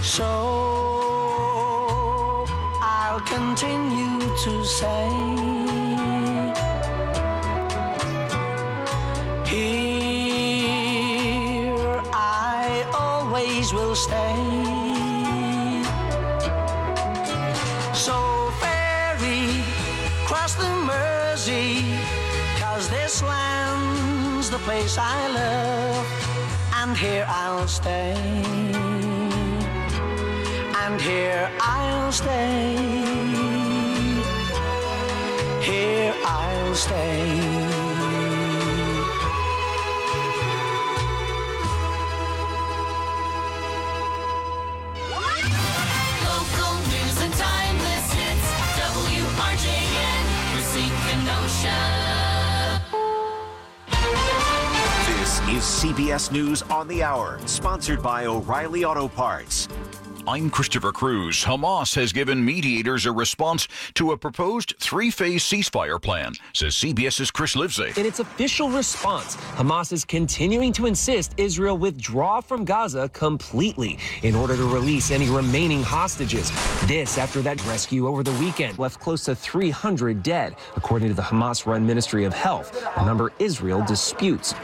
So I'll continue to say, here I always will stay. So ferry, cross the Mersey, 'cause this land's the place I love, and here I'll stay, and here I'll stay, here I'll stay. This is CBS News on the Hour, sponsored by O'Reilly Auto Parts. I'm Christopher Cruz. Hamas has given mediators a response to a proposed three-phase ceasefire plan, says CBS's Chris Livesey. In its official response, Hamas is continuing to insist Israel withdraw from Gaza completely in order to release any remaining hostages. This after that rescue over the weekend left close to 300 dead, according to the Hamas-run Ministry of Health, a number Israel disputes.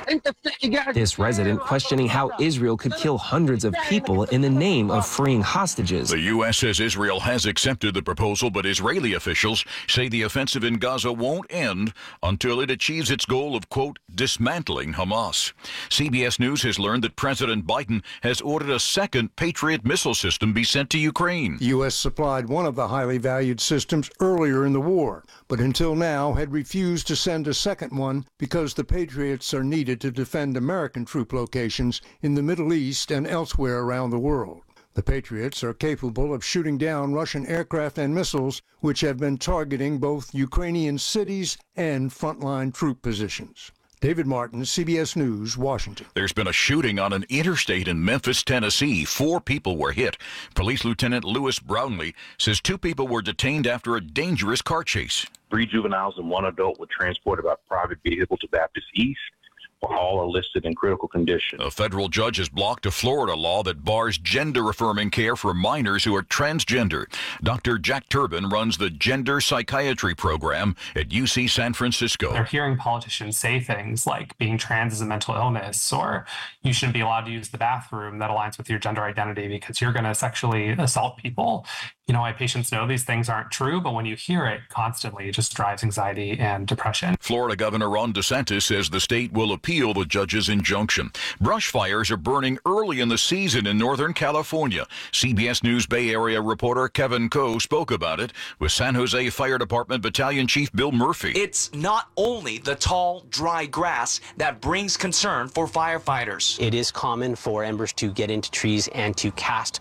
This resident questioning how Israel could kill hundreds of people in the name of freeing hostages. The U.S. says Israel has accepted the proposal, but Israeli officials say the offensive in Gaza won't end until it achieves its goal of, quote, dismantling Hamas. CBS News has learned that President Biden has ordered a second Patriot missile system be sent to Ukraine. The U.S. supplied one of the highly valued systems earlier in the war, but until now had refused to send a second one because the Patriots are needed to defend American troop locations in the Middle East and elsewhere around the world. The Patriots are capable of shooting down Russian aircraft and missiles, which have been targeting both Ukrainian cities and frontline troop positions. David Martin, CBS News, Washington. There's been a shooting on an interstate in Memphis, Tennessee. 4 people were hit. Police Lieutenant Lewis Brownlee says 2 people were detained after a dangerous car chase. 3 juveniles and 1 adult were transported by private vehicle to Baptist East. All are listed in critical condition. A federal judge has blocked a Florida law that bars gender-affirming care for minors who are transgender. Dr. Jack Turbin runs the Gender Psychiatry Program at UC San Francisco. They're hearing politicians say things like being trans is a mental illness, or you shouldn't be allowed to use the bathroom that aligns with your gender identity because you're going to sexually assault people. You know, my patients know these things aren't true, but when you hear it constantly, it just drives anxiety and depression. Florida Governor Ron DeSantis says the state will appeal the judge's injunction. Brush fires are burning early in the season in Northern California. CBS News Bay Area reporter Kevin Coe spoke about it with San Jose Fire Department Battalion Chief Bill Murphy. It's not only the tall, dry grass that brings concern for firefighters. It is common for embers to get into trees and to cast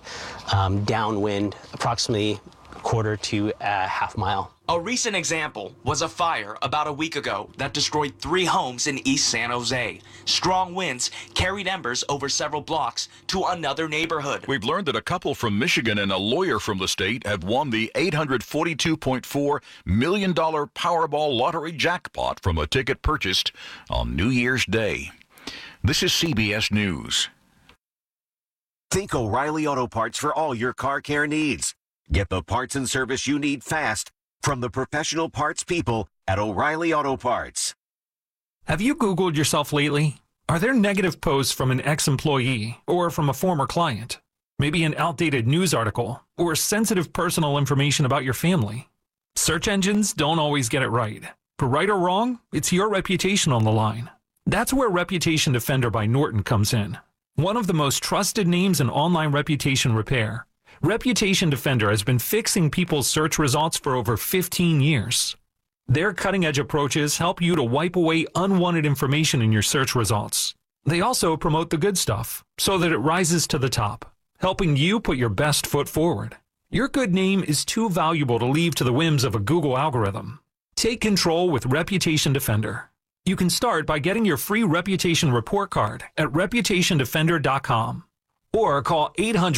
downwind approximately a quarter to a half mile. A recent example was a fire about a week ago that destroyed 3 homes in East San Jose. Strong winds carried embers over several blocks to another neighborhood. We've learned that a couple from Michigan and a lawyer from the state have won the $842.4 million Powerball lottery jackpot from a ticket purchased on New Year's Day. This is CBS News. Think O'Reilly Auto Parts for all your car care needs. Get the parts and service you need fast from the professional parts people at O'Reilly Auto Parts. Have you Googled yourself lately? Are there negative posts from an ex-employee or from a former client? Maybe an outdated news article or sensitive personal information about your family? Search engines don't always get it right. But right or wrong, it's your reputation on the line. That's where Reputation Defender by Norton comes in. One of the most trusted names in online reputation repair, Reputation Defender has been fixing people's search results for over 15 years. Their cutting-edge approaches help you to wipe away unwanted information in your search results. They also promote the good stuff so that it rises to the top, helping you put your best foot forward. Your good name is too valuable to leave to the whims of a Google algorithm. Take control with Reputation Defender. You can start by getting your free reputation report card at reputationdefender.com or call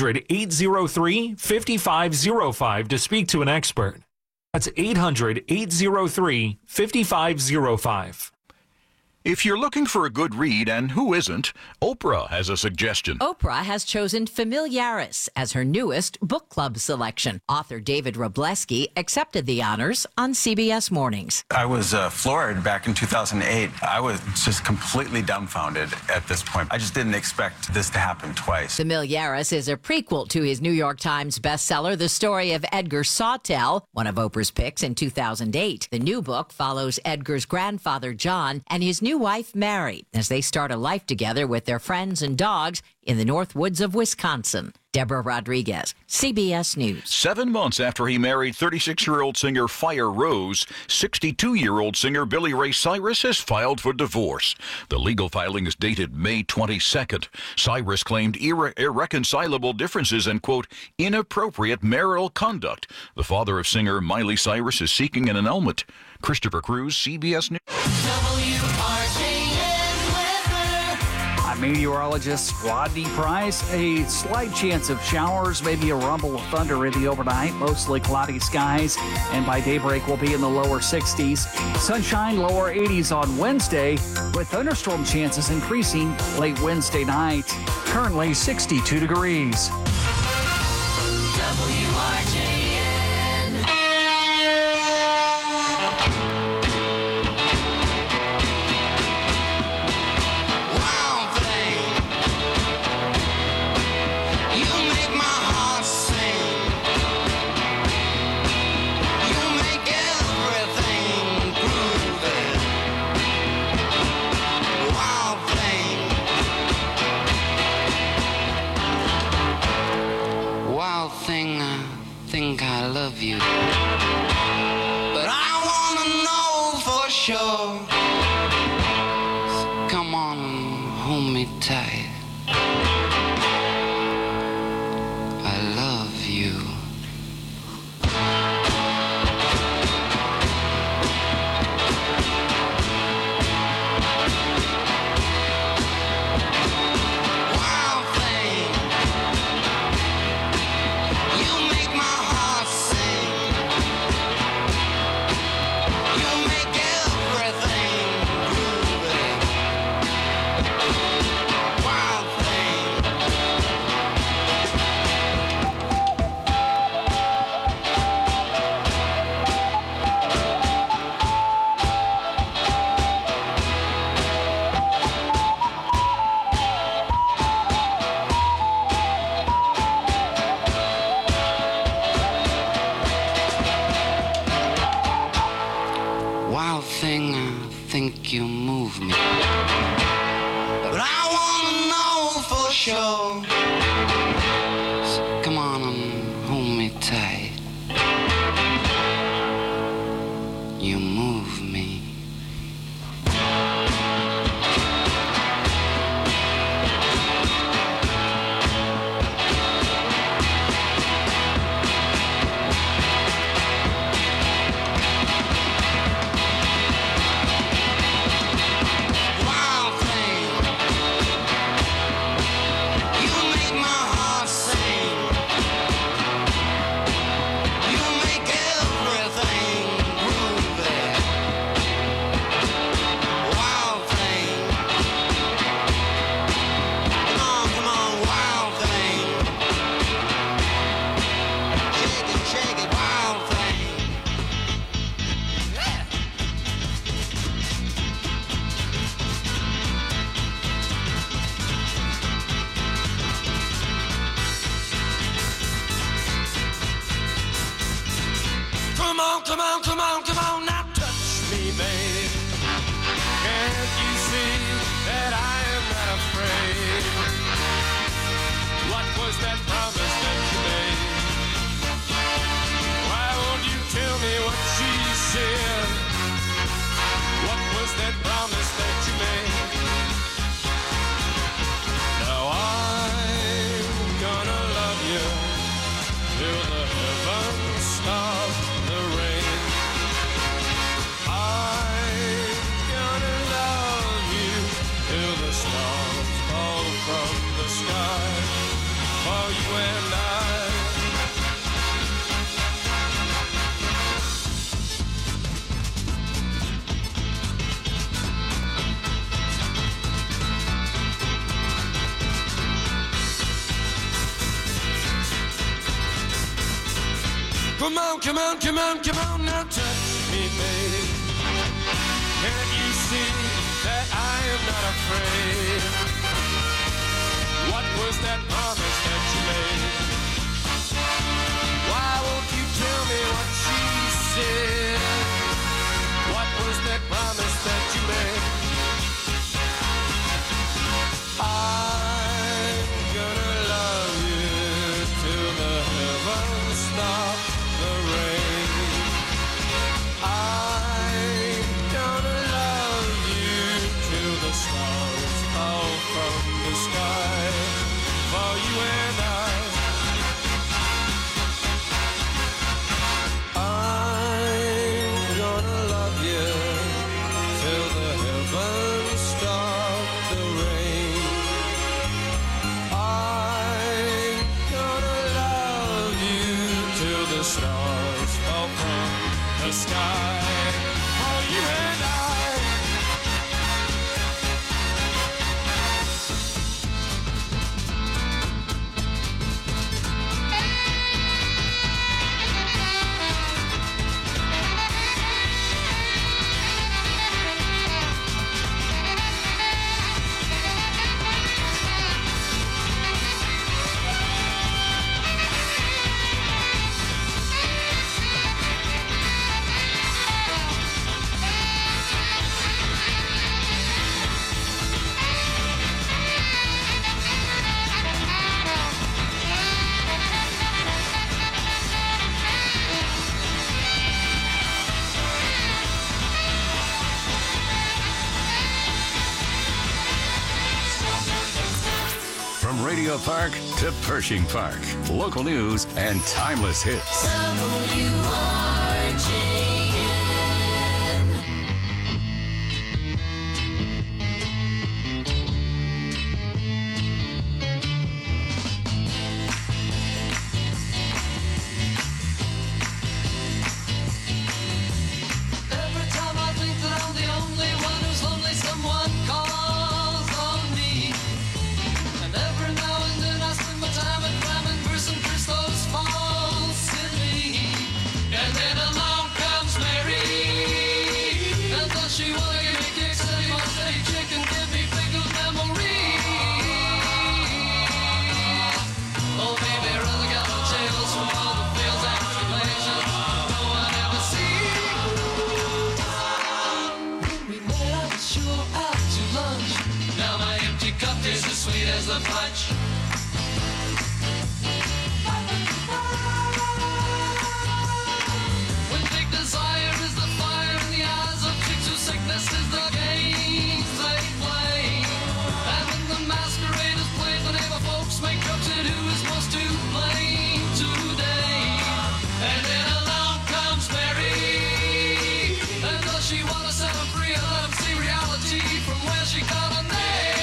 800-803-5505 to speak to an expert. That's 800-803-5505. If you're looking for a good read, and who isn't, Oprah has a suggestion. Oprah has chosen Familiaris as her newest book club selection. Author David Robleski accepted the honors on CBS Mornings. I was floored back in 2008. I was just completely dumbfounded at this point. I just didn't expect this to happen twice. Familiaris is a prequel to his New York Times bestseller, The Story of Edgar Sawtell, one of Oprah's picks in 2008. The new book follows Edgar's grandfather, John, and his new wife, Mary, as they start a life together with their friends and dogs in the North Woods of Wisconsin. Deborah Rodriguez, CBS News. 7 months after he married 36-year-old singer Fire Rose, 62-year-old singer Billy Ray Cyrus has filed for divorce. The legal filing is dated May 22nd. Cyrus claimed irreconcilable differences and, quote, inappropriate marital conduct. The father of singer Miley Cyrus is seeking an annulment. Christopher Cruz, CBS News. I'm meteorologist Rodney Price. A slight chance of showers, maybe a rumble of thunder in the overnight. Mostly cloudy skies, and by daybreak we'll be in the lower 60s. Sunshine, lower 80s on Wednesday, with thunderstorm chances increasing late Wednesday night. Currently 62 degrees. I love you, but I wanna know for sure. So come on and hold me tight. I love you. Wild thing, I think you move me, but I wanna know for sure. So come on and hold me tight. You move me. Come on, now touch me, baby. Can't you see that I am not afraid? What was that promise that you made? Why won't you tell me what she said? What was that promise that you made? Now I'm gonna love you till the heavens stop the rain. From the sky for you and I. Come on, come on, come on, come on, now touch me, babe. Can't you see that I am not afraid? What was that promise that you made? Why won't you tell me what she said? What was that promise that you made? I'm gonna love you till the heavens stop the rain. I'm gonna love you till the stars fall from the sky. For you and I'm gonna love you till the heavens stop the rain. I'm gonna love you till the stars fall from the sky. For you and From Radio Park to Pershing Park, local news and timeless hits. every time I think that I'm the only one who's lonely, someone calls on me. And every now and then I spend my time at climbing verse and curse those false in me. And then along comes Mary, and does she wanna give me kicks, steady my steady chick, and give me pickled memories? Oh baby, really got no tales from all the fields and tribulations no one ever sees. When we met, I was sure out to lunch. Now my empty cup tastes as sweet as the punch. When big desire is the fire in the eyes of chicks whose sickness is the games they play. And when the masquerade is played, the neighbor folks make jokes at who is most to blame today. And then along comes Mary, and does she want to set them free and let them see reality from where she got her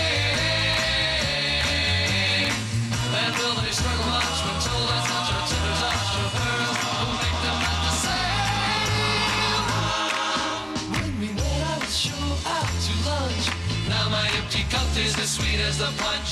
name? And will they struggle much when told that's such a tender touch of hers will make them not the same? When we met, I was sure out to lunch. Now my empty cup tastes as sweet as the punch.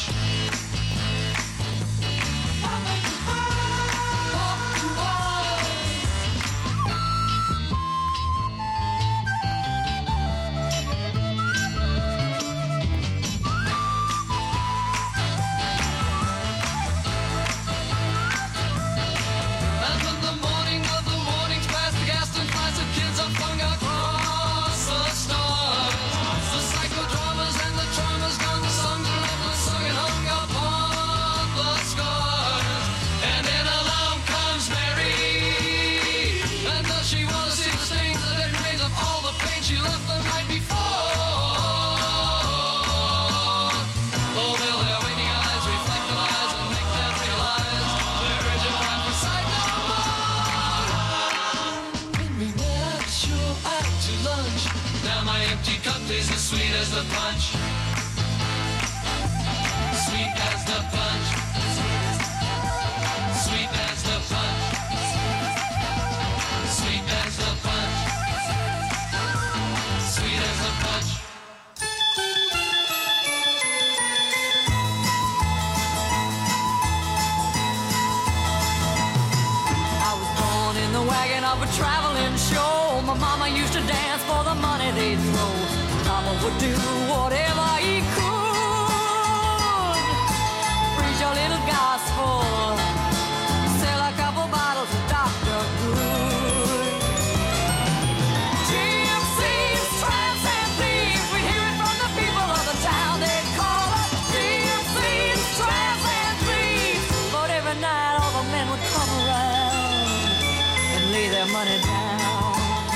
And when the morning of the mornings past the Gaston flights of kids are flung across the stars, the psychodramas and the traumas gone, the songs are never sung and hung upon the scars. And then along comes Mary, and does she want to see the stains, the dead remains of all the pain she left the night before? Oh, will their waiting eyes reflect the lies and make them realize their urgent cry for sight no more? When we met, I was sure out to lunch. Now my empty cup tastes as sweet as the punch. Sweet as the punch. Sweet as the punch. Sweet as the punch. Sweet as the punch. I was born in the of a traveling show. My mama used to dance for the money they'd throw. Papa would do whatever he could. Preach a little gospel, sell a couple bottles of Dr. Good. Gypsies, tramps, and thieves, we hear it from the people of the town. They'd call us gypsies, tramps, and thieves. But every night all the men would come around and lay their money down.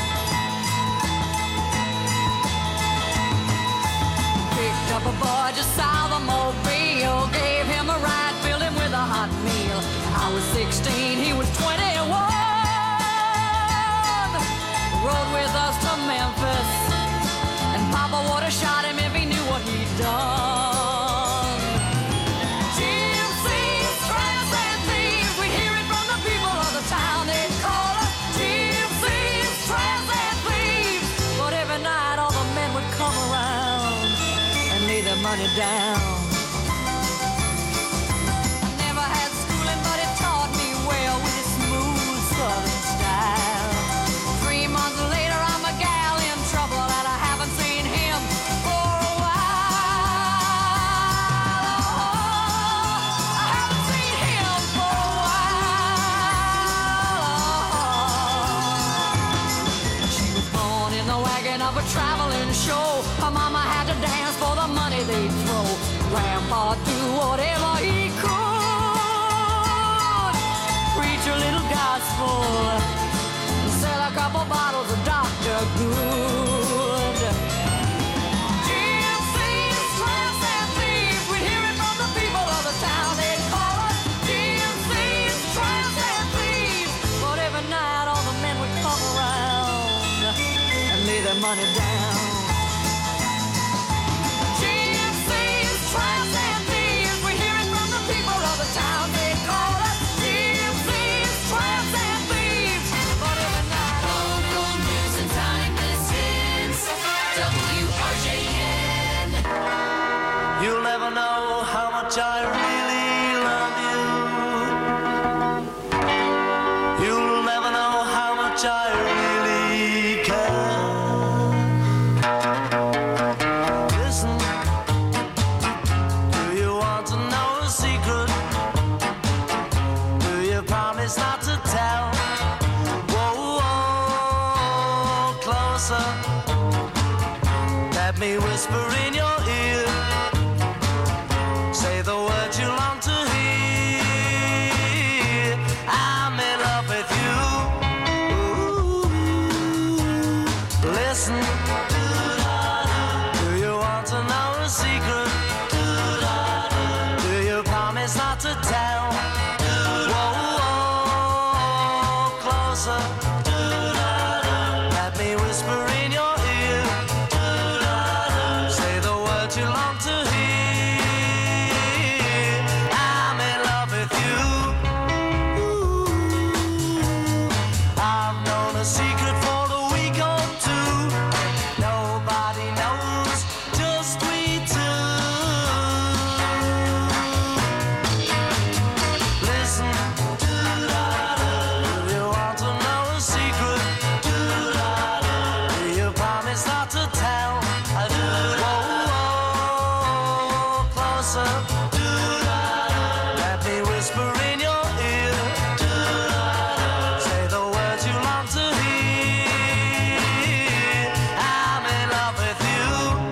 Picked up a boy just south of Mobile, gave him a ride, filled him with a hot meal. I was 16, he was 21. Rode with us to Memphis, and Papa would have shot him if he knew what he'd done. Gypsies, tramps, and thieves, we hear it from the people of the town. They call us gypsies, tramps, and thieves. But every night all the men would come around and lay their money down. I never had schooling, but it taught me well with its smooth southern style. 3 months later, I'm a gal in trouble, and I haven't seen him for a while. I haven't seen him for a while. She was born in the wagon of a traveling show. Her mama had to dance for the money they'd throw. Grandpa do whatever he could. Preach a little gospel, sell a couple bottles of Dr. Good. Gypsies, tramps, and thieves, we hear it from the people of the town. They call us gypsies, tramps, and thieves. But every night all the men would come around and lay their money down. Gypsies, tramps, and thieves, we hear it from the people of the town. They call us gypsies, tramps, and thieves. But every night local news and timeless hits. WRJN. You'll never know how much I really love you. You'll never know how much I really care. Listen, do you want to know a secret? Do you promise not to tell? Whoa, whoa, closer. Let me whisper in your ear. Say the words you long to hear. I'm in love with you. Ooh. Listen. Do you want to know a secret? Do you promise not to tell? Whoa, whoa, closer. Let me whisper in your ear. Say the words you long to hear. I'm in love with you. Ooh. I've known a secret for a week or two. Nobody knows, just we two. Listen, do you want to know a secret? Do you promise not to tell? Whoa, whoa, closer. Let me whisper in your ear. Say the words you long to hear. I'm in love with you.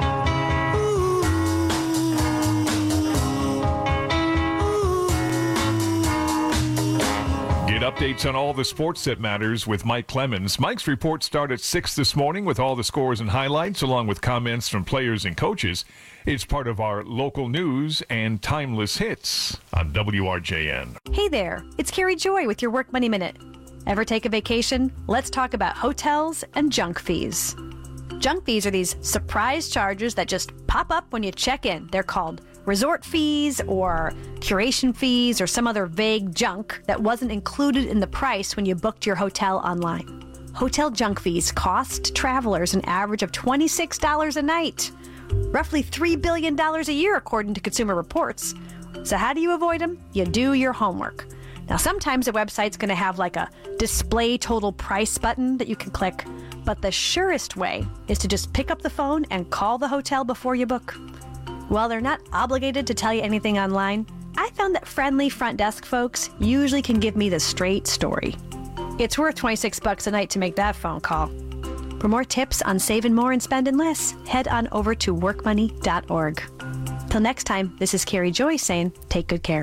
Get updates on all the sports that matters with Mike Clemens. Mike's reports start at 6 this morning with all the scores and highlights, along with comments from players and coaches. It's part of our local news and timeless hits on WRJN. Hey there, it's Carrie Joy with your Work Money Minute. Ever take a vacation? Let's talk about hotels and junk fees. Junk fees are these surprise charges that just pop up when you check in. They're called resort fees or curation fees or some other vague junk that wasn't included in the price when you booked your hotel online. Hotel junk fees cost travelers an average of $26 a night, roughly $3 billion a year according to Consumer Reports. So how do you avoid them? You do your homework. Now, sometimes a website's going to have like a display total price button that you can click, but the surest way is to just pick up the phone and call the hotel before you book. While they're not obligated to tell you anything online, I found that friendly front desk folks usually can give me the straight story. It's worth $26 a night to make that phone call. For more tips on saving more and spending less, head on over to workmoney.org. Till next time, this is Carrie Joy saying, take good care.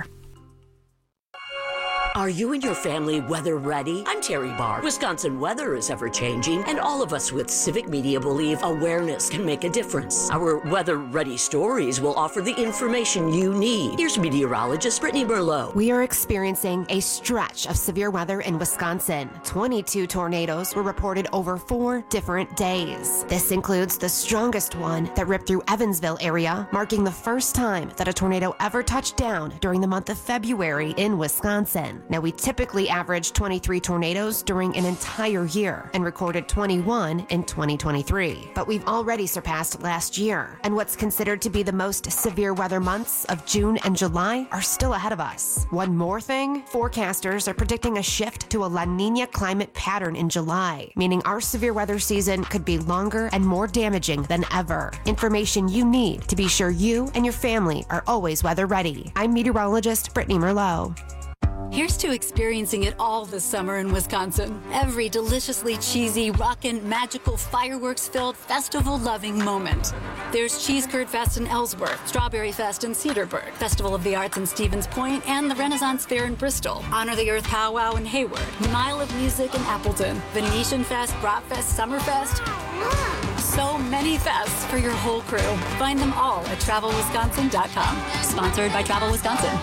Are you and your family weather ready? I'm Terry Barr. Wisconsin weather is ever changing, and all of us with Civic Media believe awareness can make a difference. Our weather ready stories will offer the information you need. Here's meteorologist Brittany Merlot. We are experiencing a stretch of severe weather in Wisconsin. 22 tornadoes were reported over 4 different days. This includes the strongest one that ripped through Evansville area, marking the first time that a tornado ever touched down during the month of February in Wisconsin. Now, we typically average 23 tornadoes during an entire year and recorded 21 in 2023. But we've already surpassed last year, and what's considered to be the most severe weather months of June and July are still ahead of us. One more thing, forecasters are predicting a shift to a La Niña climate pattern in July, meaning our severe weather season could be longer and more damaging than ever. Information you need to be sure you and your family are always weather ready. I'm meteorologist Brittany Merlot. Here's to experiencing it all this summer in Wisconsin. Every deliciously cheesy, rockin', magical, fireworks-filled, festival-loving moment. There's Cheese Curd Fest in Ellsworth, Strawberry Fest in Cedarburg, Festival of the Arts in Stevens Point, and the Renaissance Fair in Bristol, Honor the Earth Powwow in Hayward, Mile of Music in Appleton, Venetian Fest, Bratfest, Summerfest. So many fests for your whole crew. Find them all at TravelWisconsin.com. Sponsored by Travel Wisconsin.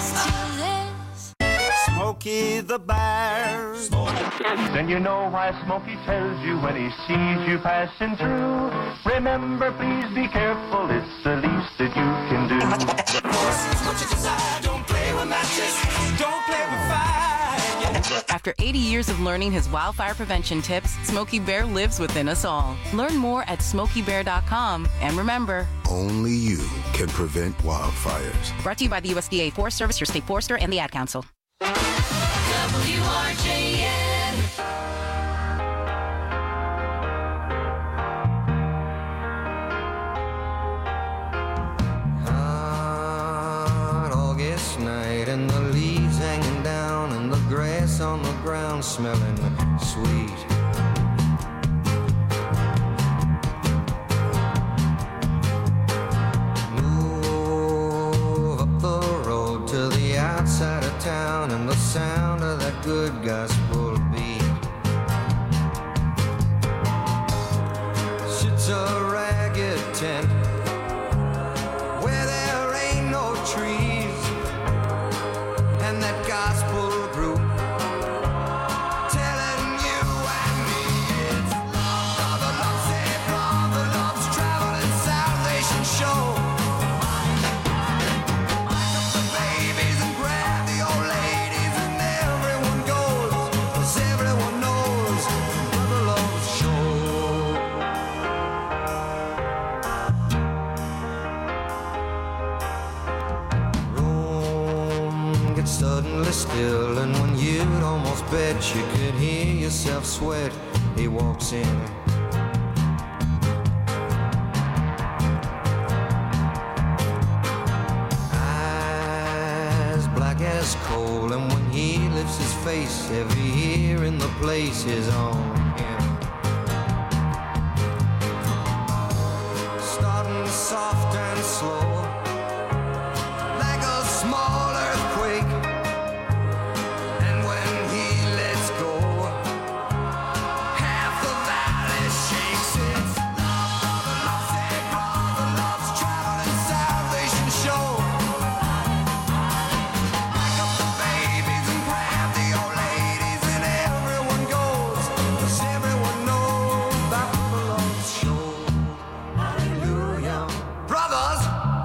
Smokey the Bear. Then you know why Smokey tells you when he sees you passing through. Remember, please be careful, it's the least that you can do. What you desire, don't play with matches, don't play with fire. After 80 years of learning his wildfire prevention tips, Smokey Bear lives within us all. Learn more at SmokeyBear.com, and remember, only you can prevent wildfires. Brought to you by the USDA Forest Service, your state forester, and the Ad Council. WRJN. Hot August night and the leaves hanging down and the grass on the ground smelling sweet. Move up the road to the outside of town and the sound of that good gospel beat. Sits a ragged tent where there ain't no trees, and that gospel group telling you and me it's love, the love saved, love, the love's traveling salvation show. The babies and grab the old ladies and everyone goes, 'cause everyone knows Brother Love's show. Room gets suddenly still, and when you'd almost bet you could hear yourself sweat, he walks in. Eyes black as coal, and when he lifts his face, every ear in the place is on him. Starting soft and slow, like a small earthquake, and when he lets go, half the valley shakes. It's love, the love saved, love, the love's traveling salvation show. Back up the babies and grab the old ladies, and everyone goes, 'cause everyone knows about the love's show. Hallelujah. Brothers,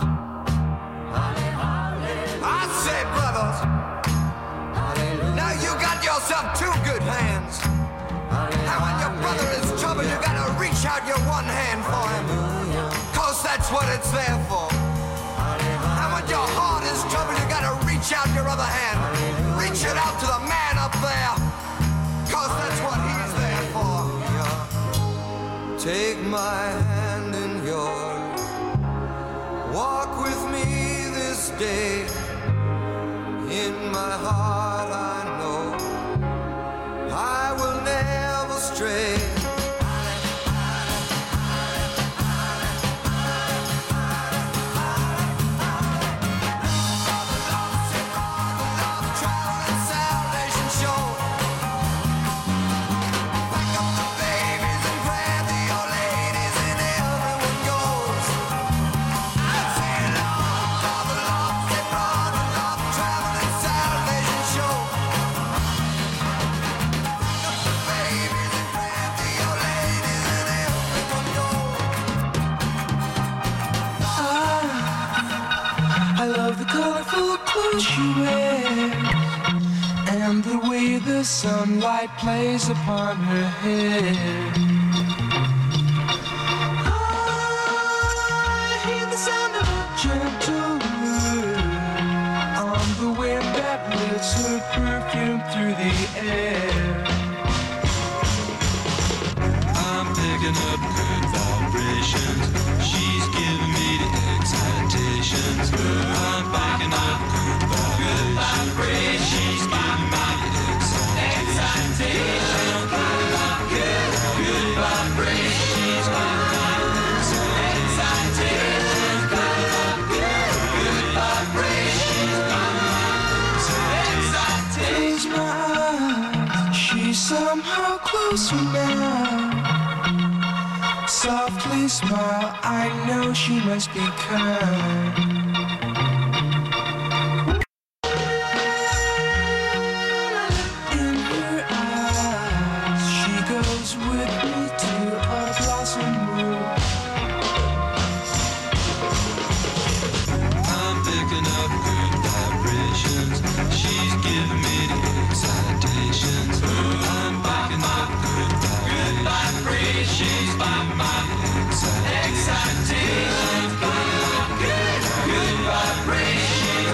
I say brothers, now you got yourself 2 good hands, and when your brother is in trouble you gotta reach out your one hand for him, 'cause that's what it's there for. And when your heart is troubled you gotta reach out your other hand. Reach reach it out to the man up there, 'cause that's what he's there for. Yeah. Take my hand in yours, walk with me this day. In my heart I know I will never stray. You wear, and the way the sunlight plays upon her hair. I hear the sound of a gentle word on the wind that lifts her perfume through the air. I'm picking up good vibrations. She's giving me the excitations. I'm picking up good vibrations. She's giving me the excitations. Good vibrations. She's giving me the excitations. Good vibrations. Close my eyes. She's somehow closer now. Softly smile, I know she must be kind. In her eyes, she goes with me to a blossom room. I'm picking up good vibrations. She's giving me the excitations. I'm picking up good vibrations. She's giving me excitations. Good vibrations.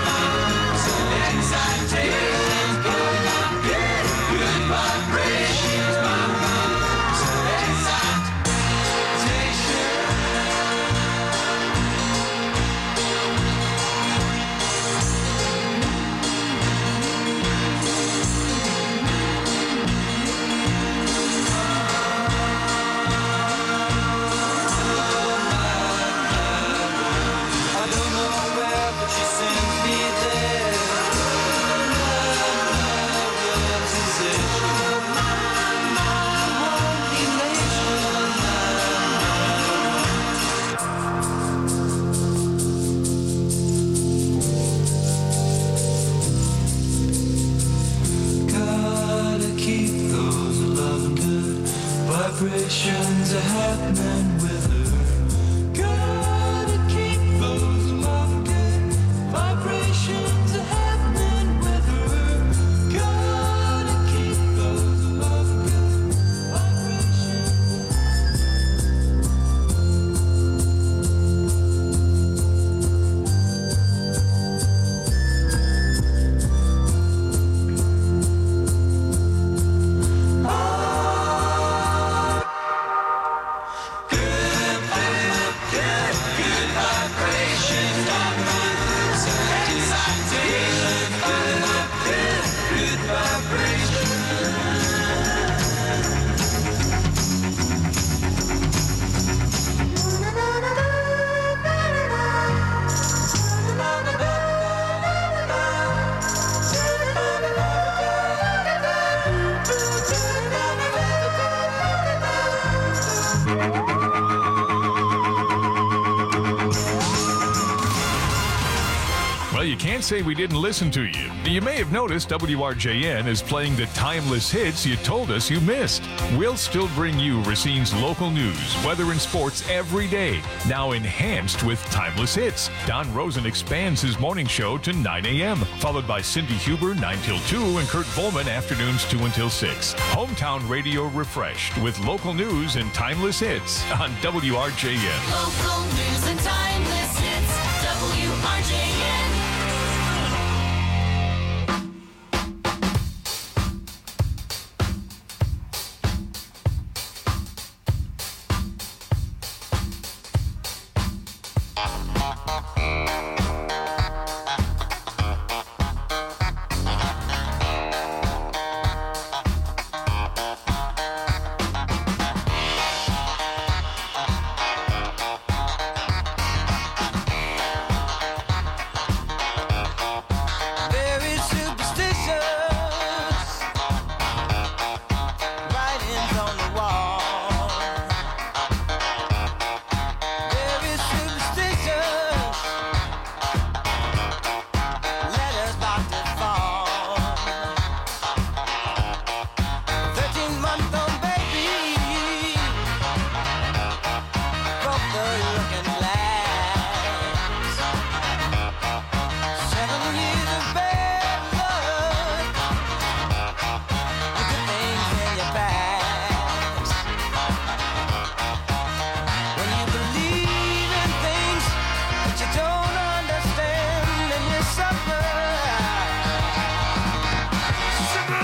Excitations. Good vibrations. Vibrations are happening with her. Gotta keep those love good. Vibrations are happening with her. Gotta keep those love good. Well, you can't say we didn't listen to you. You may have noticed WRJN is playing the timeless hits you told us you missed. We'll still bring you Racine's local news, weather, and sports every day, now enhanced with timeless hits. Don Rosen expands his morning show to 9 a.m., followed by Cindy Huber 9 till 2 and Kurt Volman afternoons 2 until 6. Hometown radio refreshed with local news and timeless hits on WRJN. Local news and timeless hits, WRJN.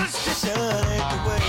Superstition ain't the way.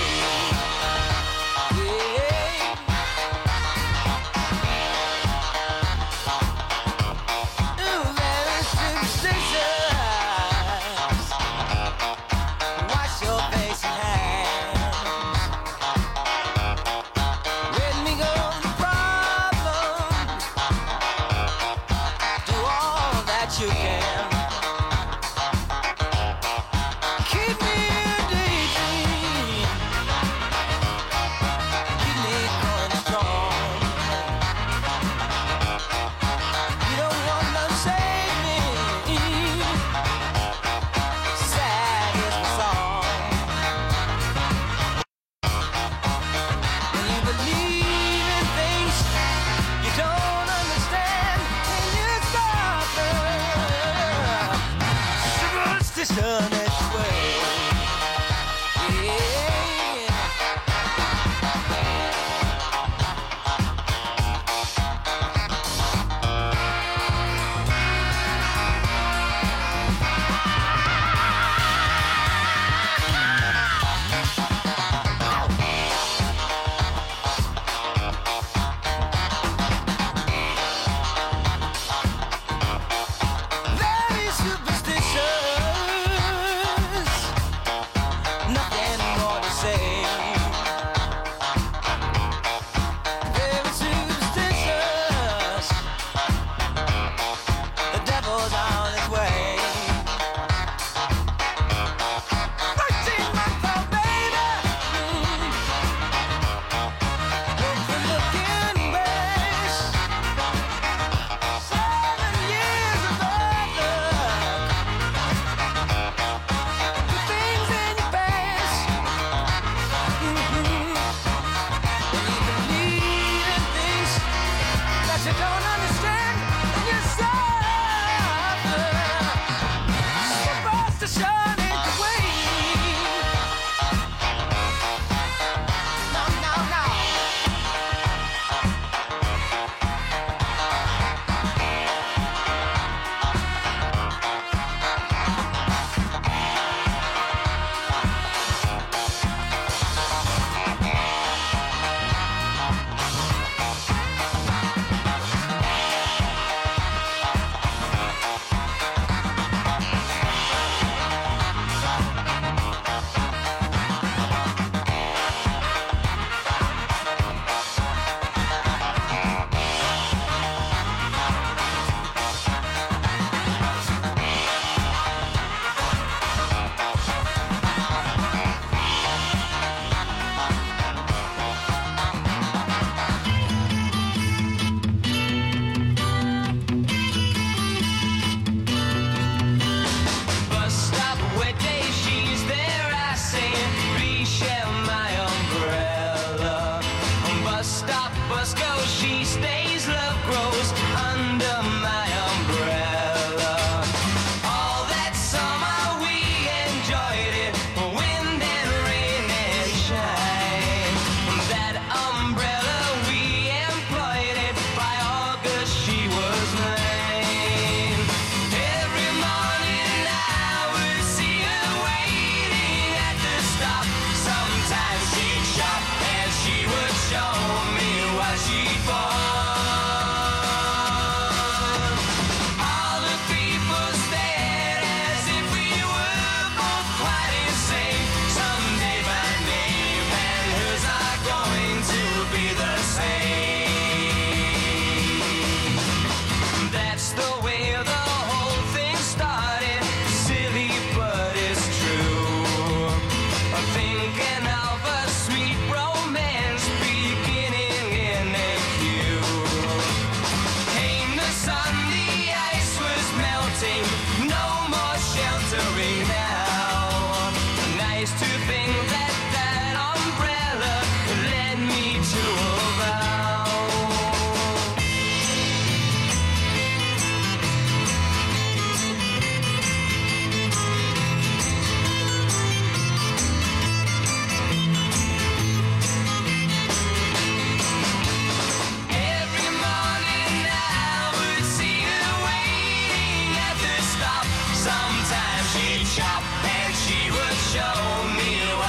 Sometimes she'd shop and she would show me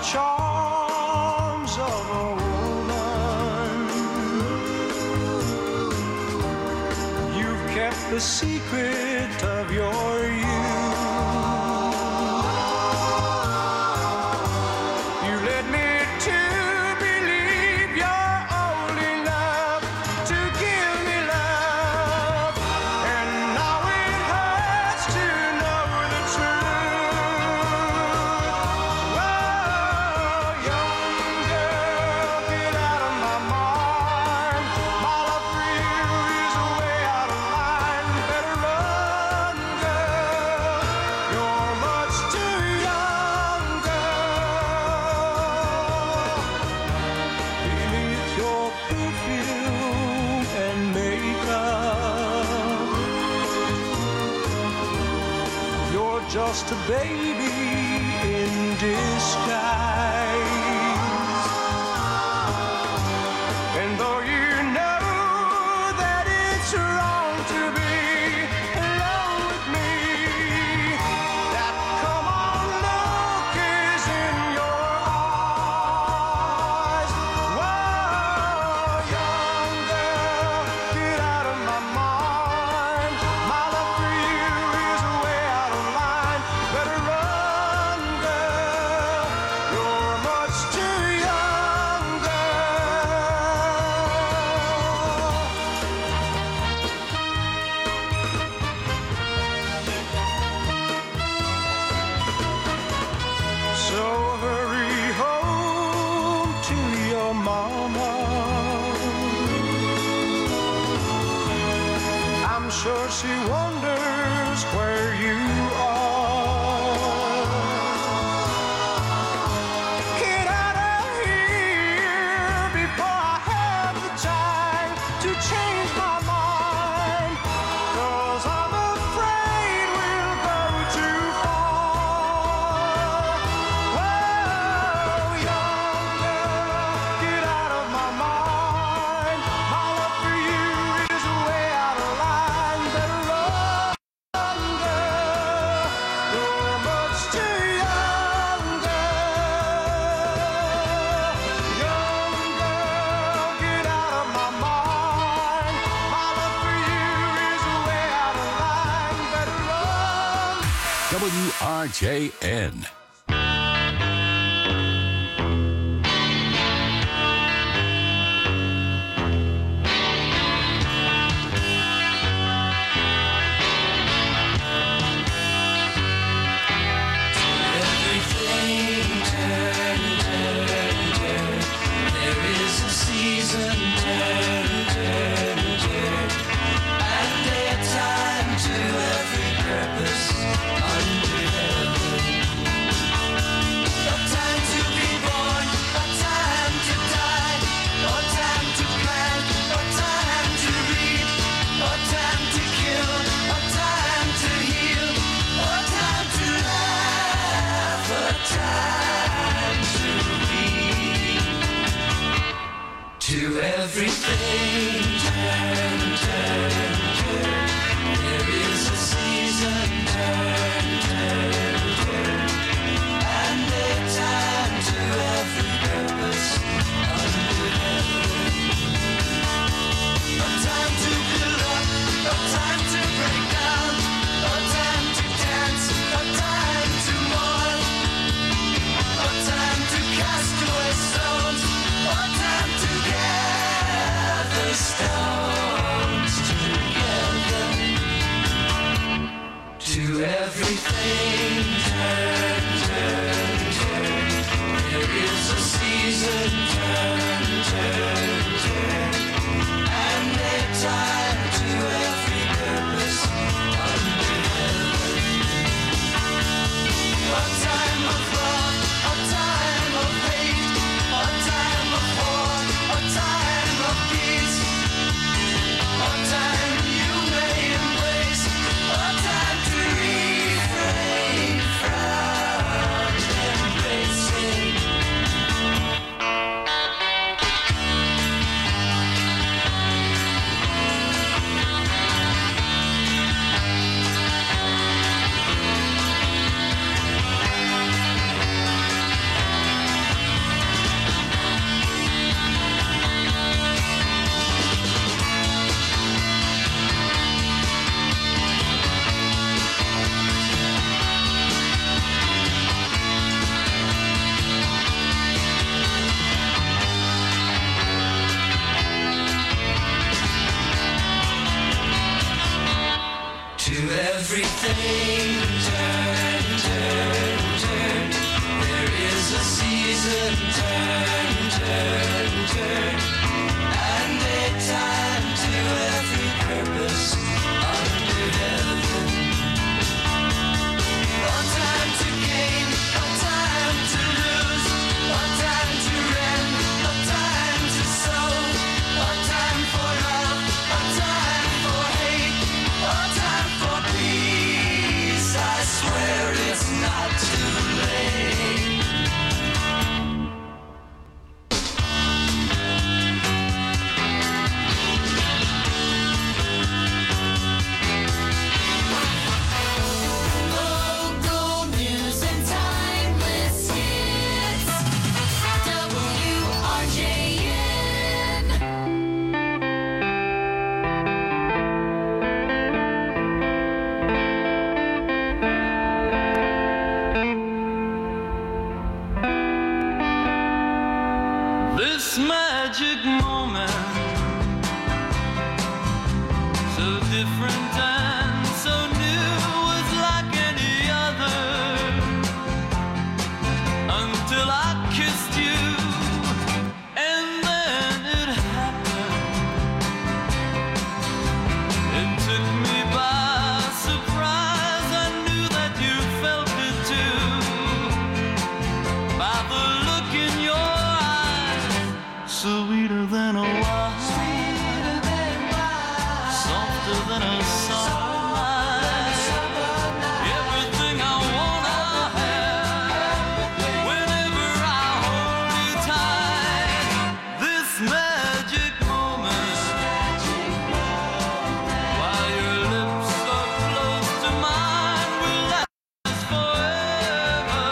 charms of a woman. You've kept the secret of your youth. You led me to believe you're old enough to give me love, and now it hurts to know the truth. Whoa, young girl, get out of my mind. My love for you is way out of line. Better run, girl. You're much too young, girl. Beneath your perfume and makeup, you're just a baby in disguise. And though you know that it's wrong to be alone with me, that come on look is in your eyes. Whoa, young girl, get out of my mind. My love for you is way out of line. Better run, girl. You're much too young, So hurry home to your mama. I'm sure she wonders where you are. Get out of here before I have the time to change my mind, 'cause I'm afraid we'll go too far. Whoa, young girl, get out of my mind. My love for you is way out of line. Better run, girl. You're much too young, girl. Young girl, get out of my mind. My love for you is way out of line. Better run. WRJN. Everything turn, turn, turn. There is a season, turn, turn, turn. And a time to every purpose under heaven. A time to be born, a time to die, a time to plant, a time to reap, a time to kill, a time to heal, a time to laugh, a time to weep. To everything turn, turn, turn. There is a season, turn, turn, turn. And a time to every purpose under heaven. A time to build up, a time to break down, a time to dance, a time to mourn, a time to cast away stones, a time to gather stones. turn, and a time to every purpose under heaven. A time to gain, a time to lose, a time to rend, a time to sow, a time for love, a time for hate, a time for peace. I swear it's not too late. Local news and timeless hits. WRJN. This magic moment, so different and so new, was like any other until I kissed you, and then it happened. It took me by surprise. I knew that you felt it too, by the look in your sweeter than a wine, softer than a summer night. Everything I wanna have, whenever I hold you tight. This magic moment, while your lips are close to mine, will last forever,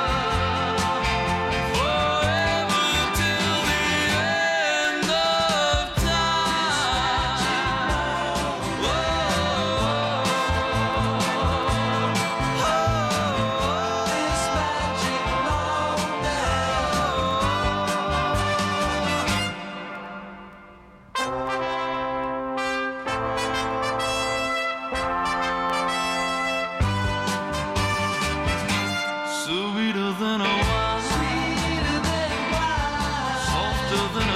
forever till the end of time. This magic moment, sweeter than a wine, softer than a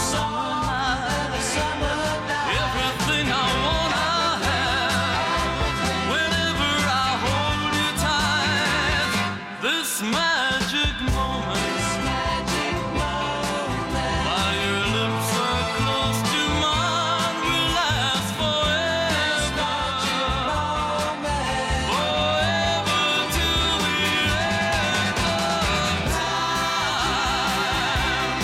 summer night. Everything I wanna have, whenever I hold you tight. This magic moment, while your lips are close to mine, will last forever, forever till the end of time.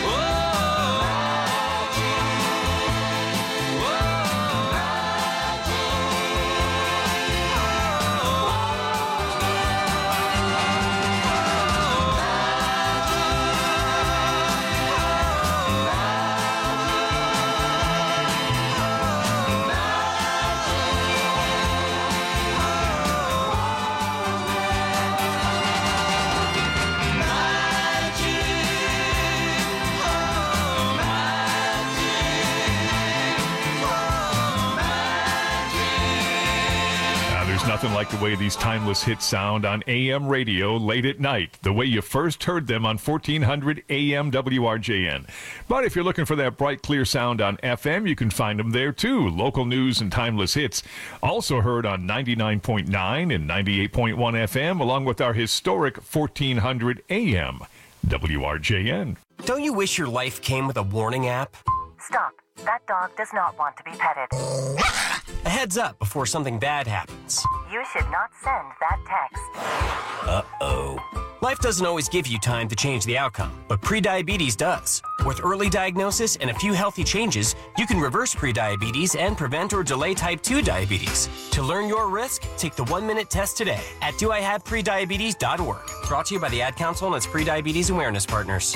There's nothing like the way these timeless hits sound on AM radio late at night, the way you first heard them on 1400 AM WRJN. But if you're looking for that bright, clear sound on FM, you can find them there too. Local news and timeless hits, also heard on 99.9 and 98.1 FM, along with our historic 1400 AM WRJN. Don't you wish your life came with a warning app? Stop. That dog does not want to be petted. A heads up before something bad happens. You should not send that text. Uh-oh. Life doesn't always give you time to change the outcome, but prediabetes does. With early diagnosis and a few healthy changes, you can reverse prediabetes and prevent or delay type 2 diabetes. To learn your risk, take the 1-minute test today at doihaveprediabetes.org. Brought to you by the Ad Council and its prediabetes awareness partners.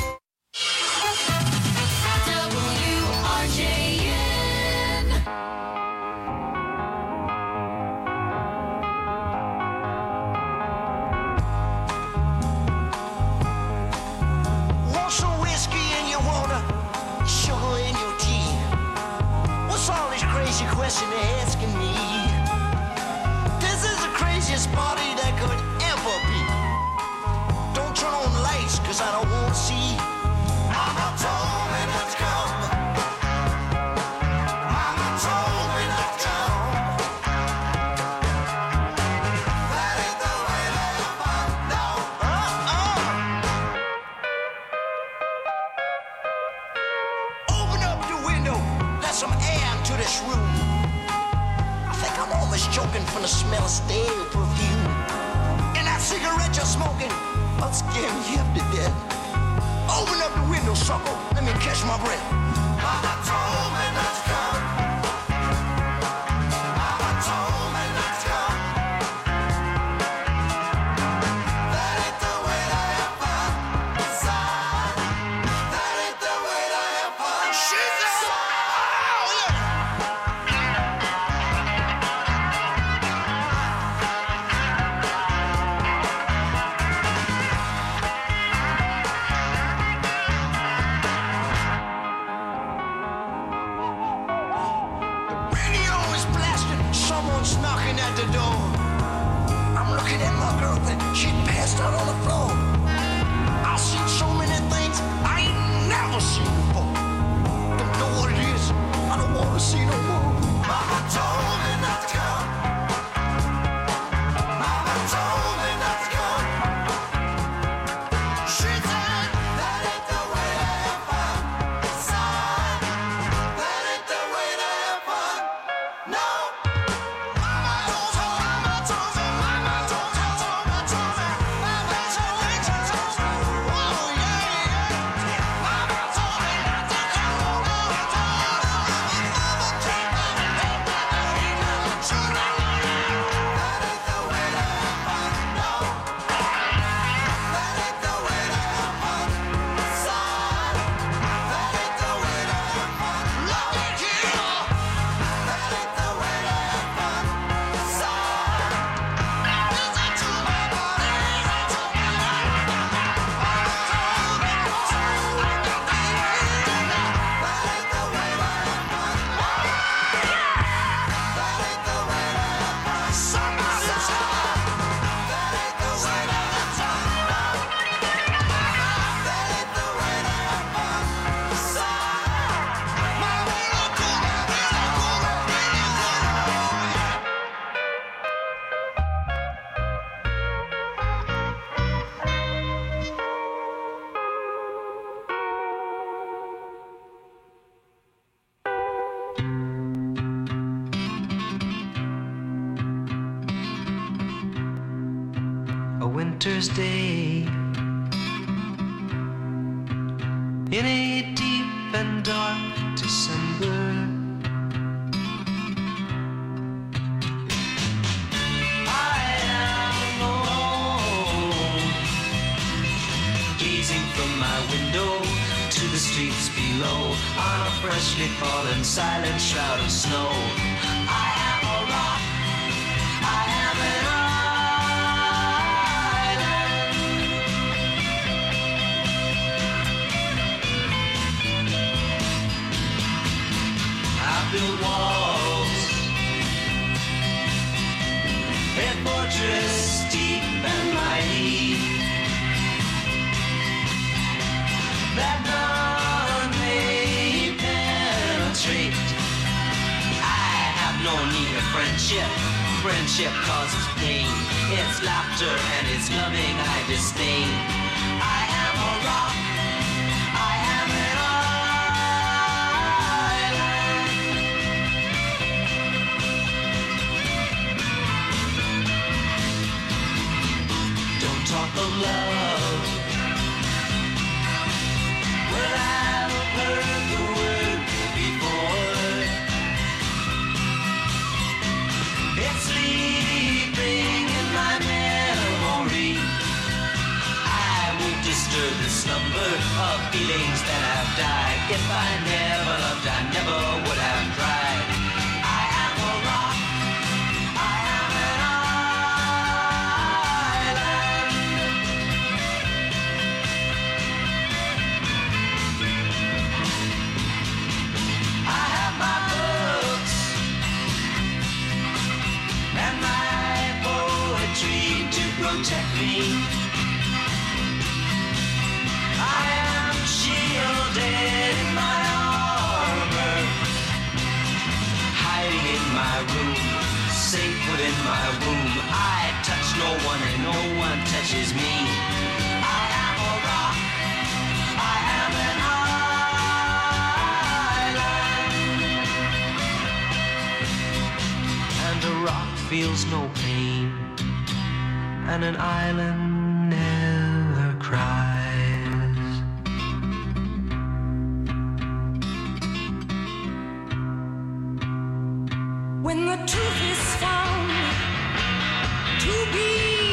Want some whiskey in your water, sugar in your tea? What's all this crazy question they're asking me? This is the craziest party that could ever be. Don't turn on the lights, cause I don't want to see. some air into this room. I think I'm almost choking from the smell of stale perfume. And that cigarette you're smoking, I'll scare me half to death. Open up the window, sucker. Let me catch my breath. Mama told me not to come. Mama told me not to come. That ain't the way to have fun. Son, that ain't the way to have fun. She said, oh, yeah. Someone's knocking at the door. I'm looking at my girlfriend. She passed out on the floor. I've seen so many things I ain't never seen before. Don't know what it is. I don't want to see no more. Mama told me not to come. Mama told me not to come. She said that ain't the way to have fun. Son, that ain't the way to have fun. No. Winter's day in a deep and dark December. I am alone, gazing from my window to the streets below on a freshly fallen silent shroud of snow. I am a rock, I am an build walls, a fortress deep and mighty, that none may penetrate. I have no need of friendship. Friendship causes pain. It's laughter and it's loving I disdain. I am a rock. I am an talk of love. Well, I've heard the word before. It's sleeping in my memory. I won't disturb the slumber of feelings that have died. If I never loved, I never would have tried. I am a rock. I am an protect me. I am shielded in my armor, hiding in my room, safe within my womb. I touch no one and no one touches me. I am a rock. I am an island. feels no pain, and an island never cries. When the truth is found to be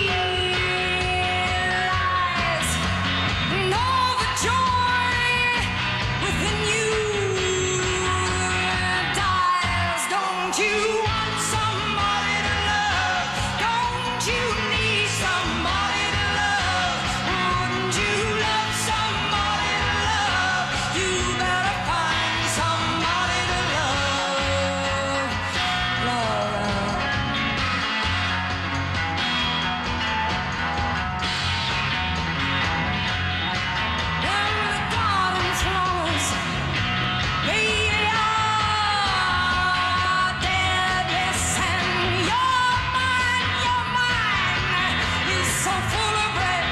lies, and all the joy within you dies. Don't you want somebody to love? Don't you need somebody to love? Wouldn't you love somebody to love? You better find somebody to love. Laura. And the garden flowers, they are dead, yes, and your mind is so full of red.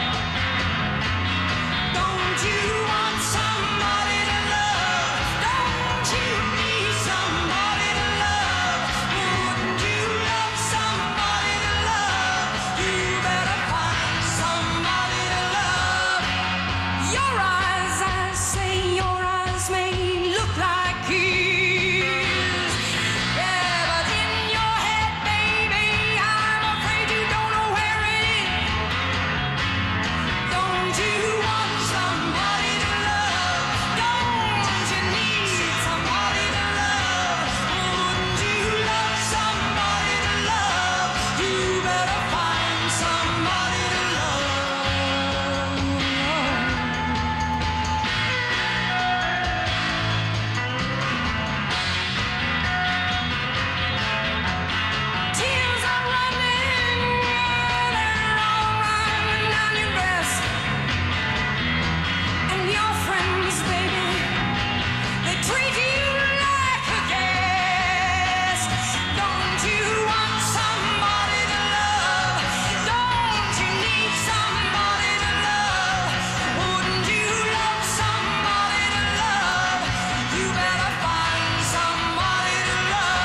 Don't you want somebody to love? Don't you need somebody to love? Wouldn't you love somebody to love? You better find somebody to love. Your eyes, I say, your eyes may look like his. Yeah, but in your head, baby, I'm afraid you don't know where it is. Don't you want somebody to love? Don't you need somebody to love? Wouldn't you love somebody to love? You better find somebody to love. Tears are running, they're all running down your breast. And your friends, baby, they treat you like a guest. Don't you want somebody to love? Don't you need somebody to love? Wouldn't you love somebody to love? You better find somebody to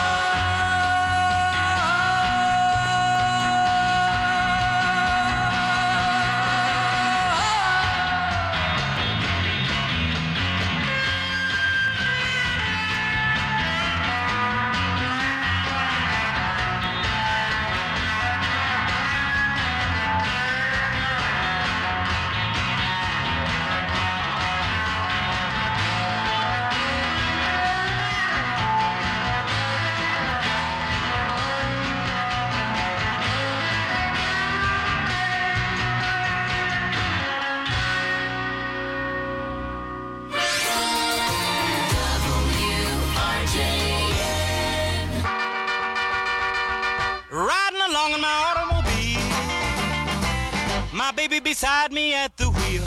Riding along in my automobile, my baby beside me at the wheel.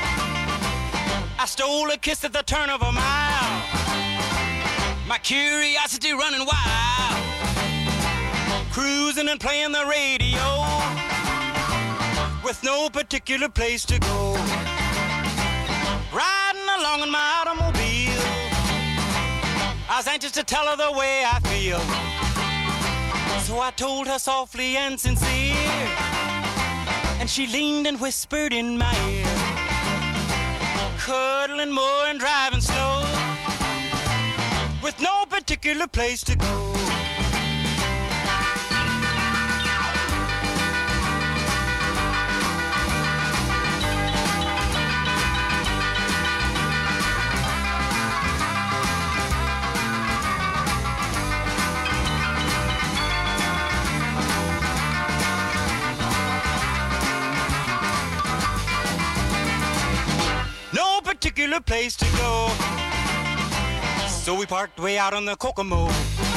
I stole a kiss at the turn of a mile, my curiosity running wild. Cruising and playing the radio, with no particular place to go. Riding along in my automobile, I was anxious to tell her the way I feel. So I told her softly and sincere, and she leaned and whispered in my ear, cuddling more and driving slow, with no particular place to go. No particular place to go. So we parked way out on the Kokomo.